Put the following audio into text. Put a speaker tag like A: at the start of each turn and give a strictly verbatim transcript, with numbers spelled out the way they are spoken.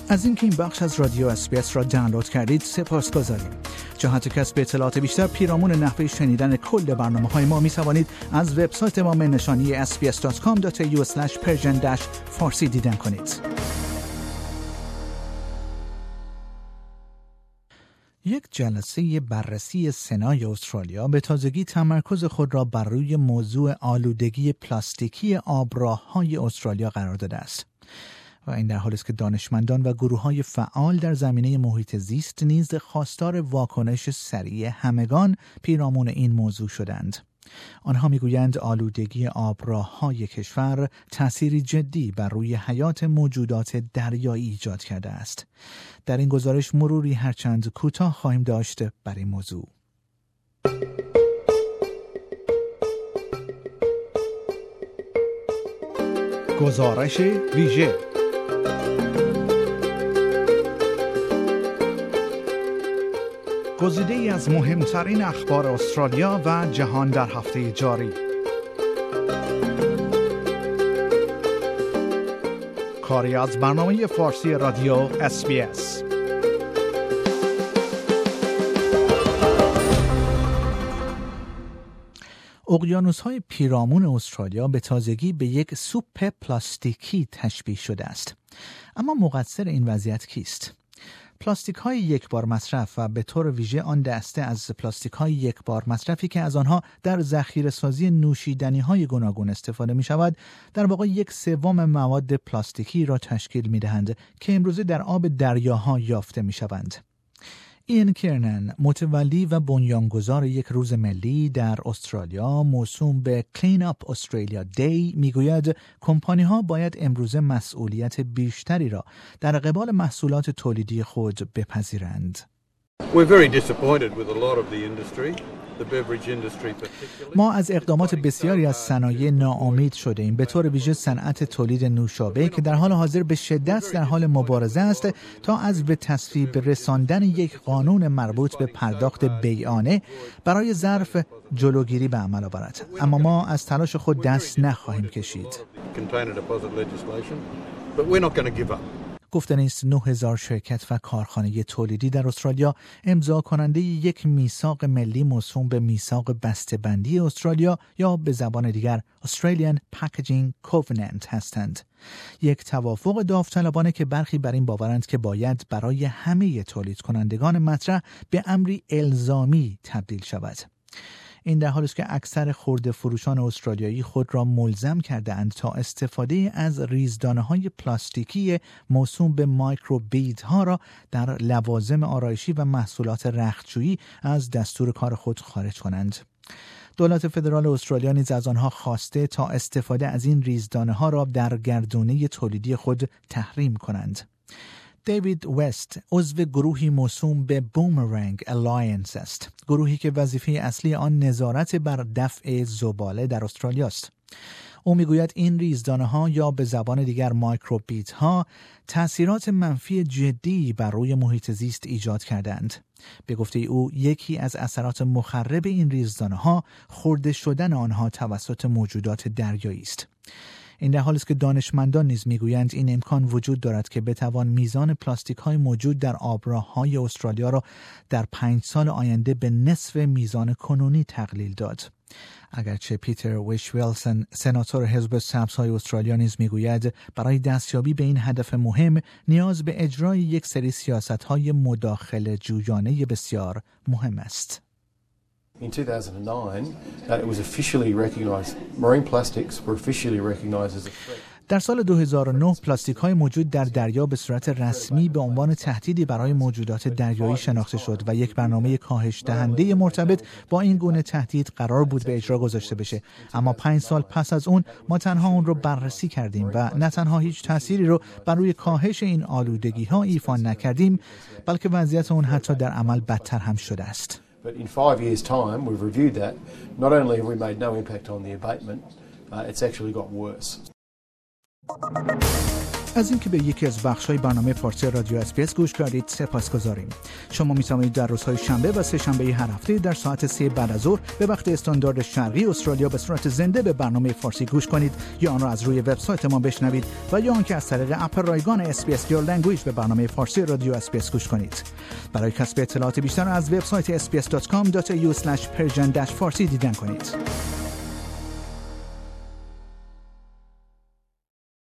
A: از اینکه این بخش از رادیو اس بی اس را دانلود کردید سپاسگزاریم. جهت کسب اطلاعات بیشتر پیرامون نحوه شنیدن کل برنامه‌های ما می توانید از وبسایت ما نشانی اس بی اس دات کام دات ای یو اسلش پرژن فارسی دیدن کنید. یک جلسه بررسی سنای استرالیا به تازگی تمرکز خود را بر روی موضوع آلودگی پلاستیکی آبراه‌های استرالیا قرار داده است. و این در حالی است که دانشمندان و گروه‌های فعال در زمینه محیط زیست نیز خواستار واکنش سریع همگان پیرامون این موضوع شدند. آنها میگویند آلودگی آبراه‌های کشور تأثیری جدی بر روی حیات موجودات دریایی ایجاد کرده است. در این گزارش مروری هرچند کوتاه خواهیم داشت بر این موضوع. گزارش ویژه گزیده ای از مهمترین اخبار استرالیا و جهان در هفته جاری. کاری از برنامه فارسی رادیو اس بی اس. اقیانوس‌های پیرامون استرالیا به تازگی به یک سوپ پلاستیکی تشبیه شده است. اما مقصر این وضعیت کیست؟ پلاستیک های یک بار مصرف و به طور ویژه آن دسته از پلاستیک های یک بار مصرفی که از آنها در ذخیره سازی نوشیدنی های گوناگون استفاده می شود در واقع یک سوم مواد پلاستیکی را تشکیل می دهند که امروزه در آب دریاها یافته می شوند. این کرنن متولی و بنیانگذار یک روز ملی در استرالیا موسوم به Clean Up Australia Day میگوید کمپانی ها باید امروزه مسئولیت بیشتری را در قبال محصولات تولیدی خود بپذیرند.
B: We're very disappointed with a lot of the industry.
A: ما از اقدامات بسیاری از صنایع ناامید شده ایم، به طور ویژه صنعت تولید نوشابه که در حال حاضر به شدت در حال مبارزه است تا از به تصویب رساندن یک قانون مربوط به پرداخت بیعانه برای ظرف جلوگیری به عمل آورد. اما ما از تلاش خود دست نخواهیم کشید. گفته نیست نه هزار شرکت و کارخانه تولیدی در استرالیا امضا کننده یک میثاق ملی موسوم به میثاق بسته‌بندی استرالیا یا به زبان دیگر Australian Packaging Covenant هستند. یک توافق داوطلبانه که برخی بر این باورند که باید برای همه تولید کنندگان مطرح به امری الزامی تبدیل شود. این در حالی است که اکثر خرده فروشان استرالیایی خود را ملزم کرده اند تا استفاده از ریزدانه‌های پلاستیکی موسوم به مایکرو بیدها را در لوازم آرایشی و محصولات رختشویی از دستور کار خود خارج کنند. دولت فدرال استرالیا نیز از آنها خواسته تا استفاده از این ریزدانه‌ها را در گردونه تولیدی خود تحریم کنند. دیوید وست عضو گروهی موسوم به بومرنگ الاینس است، گروهی که وظیفه اصلی آن نظارت بر دفع زباله در استرالیا است. او میگوید این ریزدانه‌ها یا به زبان دیگر مایکروبیت‌ها تأثیرات منفی جدی بر روی محیط زیست ایجاد کردند. به گفته او یکی از اثرات مخرب این ریزدانه‌ها خورده شدن آنها توسط موجودات دریایی است. این در حالی است که دانشمندان نیز میگویند این امکان وجود دارد که بتوان میزان پلاستیک های موجود در آبراه‌های استرالیا را در پنج سال آینده به نصف میزان کنونی تقلیل داد. اگرچه پیتر ویش ویلسون سناتور حزب سبزهای استرالیا نیز میگوید برای دستیابی به این هدف مهم نیاز به اجرای یک سری سیاست‌های مداخله جویانه بسیار مهم است.
C: In two thousand nine, that it was officially recognized, marine plastics were officially recognized as a threat.
A: در سال دو هزار و نه پلاستیک های موجود در دریا به صورت رسمی به عنوان تهدیدی برای موجودات دریایی شناخته شد و یک برنامه کاهش دهنده مرتبط با این گونه تهدید قرار بود به اجرا گذاشته بشه. اما پنج سال پس از اون ما تنها اون رو بررسی کردیم و نه تنها هیچ تأثیری رو بر روی کاهش این آلودگی ها ایفا نکردیم، بلکه وضعیت اون حتی در عمل بدتر هم شده است.
C: But in five years' time, we've reviewed that. Not only have we made no impact on the abatement, uh, it's actually got worse.
A: از اینکه به یکی از بخش‌های برنامه فارسی رادیو اس‌بی‌اس گوش کردید سپاسگزاریم. شما می‌توانید در روزهای شنبه و سه شنبه هر هفته در ساعت سه بعد از ظهر به وقت استاندارد شرقی استرالیا به صورت زنده به برنامه فارسی گوش کنید یا آن را از روی وبسایت ما بشنوید و یا آنکه از طریق اپ رایگان اس‌بی‌اس Your Language به برنامه فارسی رادیو اس‌بی‌اس گوش کنید. برای کسب اطلاعات بیشتر از وبسایت اس بی اس دات کام دات ای یو اسلش پرژن فارسی دیدن کنید.